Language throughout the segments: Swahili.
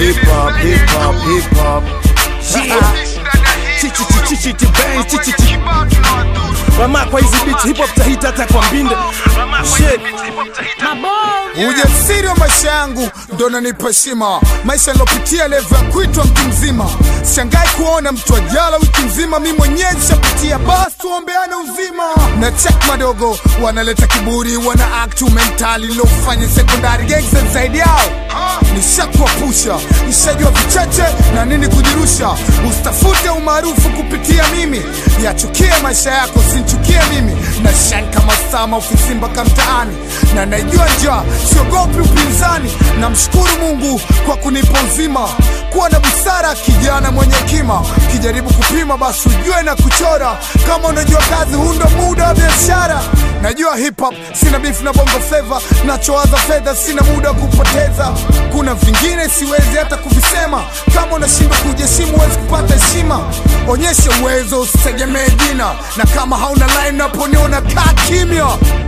hip hop, hip hop, hip hop. Yeah. Chichi bang, Mama kwa hizi beats hip hop tahita hata kwa mbinde. Shit. Ujasiri wa maisha yangu ndo nanipa heshima. Maisha nilopitia level ya kuitwa mtu mzima. Shangai kuona mtu ajala wiki nzima. Mimi mwenyewe nishapitia, basi tuombeane uzima. Na check madogo wanaleta kiburi, wana act mentally lofanya secondary gangs zaidi yao. Nishakuwa pusha, nishajua vichache na nini kujirusha. Usitafute umaarufu kupitia mimi, yachukie maisha yako sinchukie mimi. Na shine kama sama ofisi mpaka mtaani, na naijua njaa siogopi upinzani. Namshukuru Mungu kwa kunipa uzima, kuwa na busara kijana mwenye hekima. Kijaribu kupima basi ujue na kuchora, kama unajua kazi hundo muda wa biashara. Najua hip hop sina beef na bongo flavor, nachowaza fedha sina muda kupoteza. Kuna vingine siwezi hata kuvisema, kama unashindwa kujiheshimu huwezi kupata heshima. Onyesha uwezo usitegemee jina, na kama hauna line up uniona kaa kimya.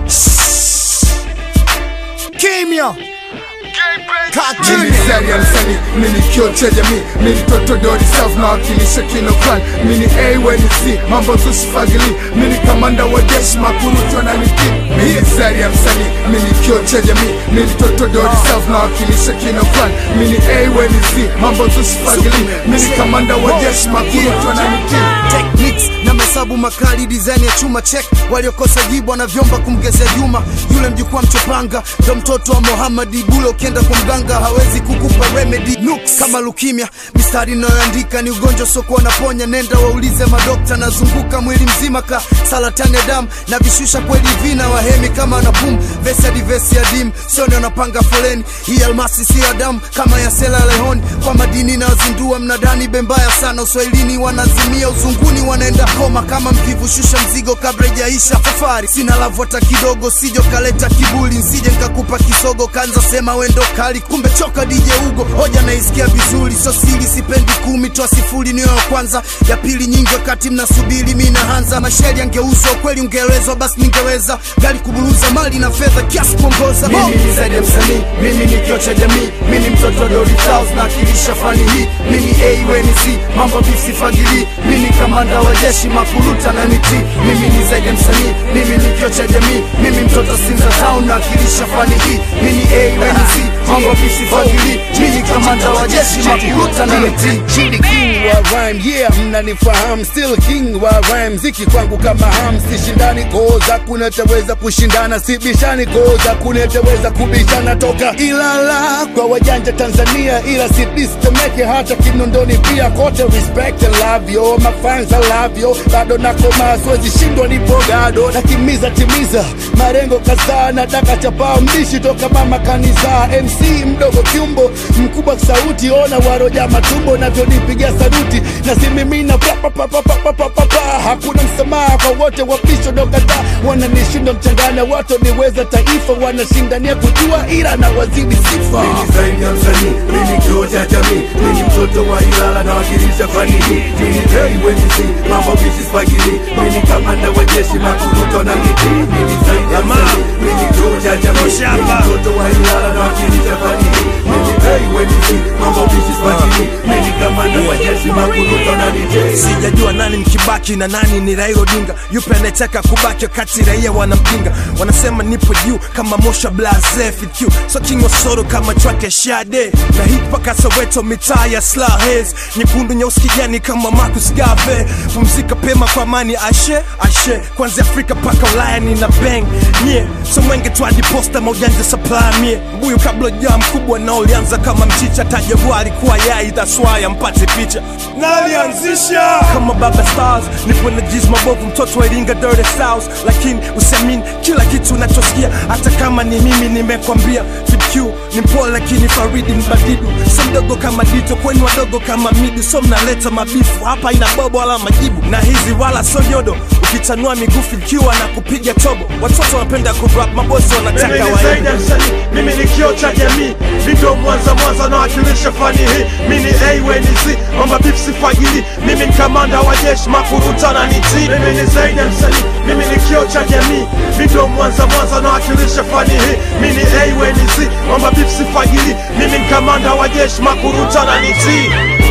Kimya. Mimi zari ya msani, mini kio cha jamii. Mini toto dori self na wakilisha kino klan. Mini A when you see, mambo susifagili. Mini kamanda wa jeshi makurutu na niki. Mini zari ya msani, mini kio cha jamii. Mini toto dori self na wakilisha kino klan. Mini A when you see, mambo susifagili. Mini kamanda wa jeshi makurutu na niki. Techniques na masabu makali, design ya chuma check. Waliokosa jibu wanavyomba kumgezea Juma. Yule mjukua mchopanga, ndo mtoto wa Muhammad. Bule ukienda kwa mganga hawezi kukupa remedy. Nooks kama leukemia, mistari nayoandika ni ugonjwa soko wanaponya. Nenda waulize madokta, nazunguka mwili mzima ka salatani ya damu. Na vishusha kweli vina wahemi kama na boom. Vesi hadi vesi ya dim, sione wanapanga foleni. Hii almasi si ya damu kama ya Sela Leone. Kwa madini na wazindua mnadani bembaya sana. Uswahilini wanazimia, uzunguni wanaenda koma. Kama mkivu shusha mzigo kabla ijaisha safari. Sina love hata kidogo, sijo kaleta kibuli. Nsije nkakupa kisogo kanza sema wendo kali. Kumbe choka DJ Ugo, hoja naisikia vizuri. So siri sipendi kumi, toa sifuri niyo ya kwanza. Ya pili nyingi wakati mnasubiri mina hanza. Masheli angeuzwa kweli ungelezwa basi ningeweza. Gari kuburuza mali na fedha kiasi kuongoza. Mimi ni zaidi ya msanii, mimi ni kio cha jamii. Mimi mtoto Dori Charles na akilisha fani hii. Mimi A-N-C, mambo bisi fagili. Mimi kamanda wa jeshi makuruta na niti. Mimi ni zaidi ya msanii, mimi ni kio cha jamii. Mimi mtoto Sinza Town na akilisha fani hii. Mimi A-N-C, mambo bisi fagili. Mimi kamanda wa jeshi makuruta na niti. Chidi king wa rhyme, yeah, mnanifahamu. Still king wa rhyme, ziki kwangu kama ham. Sishindani koza kuneteweza kushindana. Sibishani koza kuneteweza kubishana. Toka Ilala kwa wajanja Tanzania, ila si distemeke hata Kinondoni pia. Kote respect and love yo, my fans I love yo. Bado nakoma siwezi shindwa nipo gado. Nakimiza timiza marengo kadhaa, nataka chapao mbishi toka mama kanisa. MC mdogo kiumbo mkubwa sauti, ona waroja matumbo navyonipigia saluti. Na simimina hakuna msamaha kwa wote wapisho dokata. Wananishinda mchangana watu niweza taifa. Wanashindania kujua ila na wazidi sifa. Mimi zaidi ya msanii, mimi kio cha jamii. Mimi mtoto wa Ilala na wakilisha fani hii. Mimi A-N-C, mambo bisi fagili. Mimi kamanda wa jeshi makuruto na niti. Mimi zaidi ya msanii, mimi kio cha jamii. Mimi mtoto wa Ilala na wakilisha fani hii. Mimi A-N-C, mambo bisi fagili. Mimi kamanda wa jeshi makuruto na niti. Sijajua nani mkibaki na nani ni Raila Odinga. Yupe anataka kubaki wakati raia wanampinga. Wanasema nipo juu kama Mosha Blaze FQ. So king of soro kama track ya Shade. Na hit paka Soweto mitaa ya Slahes. Nyekundu nyeusi kijani kama Marcus Garvey. Pumzika pema kwa amani ashe ashe. Kwanza Afrika paka Ulaya nina bang nye. So mwenge tuadi posta maujanja supply mie. Mbuyu kabla jaa mkubwa na ulianza kama mchicha. Tajagwari kuwa yai that's why mpate picha. Nalianzisha kama Baba Stars. Nipo na jiz mabovu mtoto wa Iringa Dirty South. Lakini usiamini kila kitu unachosikia. Hata kama ni mimi nimekwambia. FitQ ni mpole lakini Faridi mbadidu. So mdogo kama Dito kweni wadogo kama Midu. So mnaleta mabifu hapa ina bobo wala majibu. Na hizi wala so nyodo. Ukitanua miguu FitQ na kupiga tobo. Watoto wanapenda kurap mabosi wanataka mimi ni zaidi ya msanii, mimi ni kio cha jamii. Video mwanza na wakilisha fani hii. Mimi A-N-C, mambo bisi fagili. Mimi kamanda wa jeshi makuruta na niti. Mimi ni zaidi ya msanii, mimi ni kioo cha jamii, video Mwanza nawakilisha fani hii. Mimi ni A, we ni Z, mama beef sifagili. Mimi ni kamanda wa jeshi, makuruta na niti.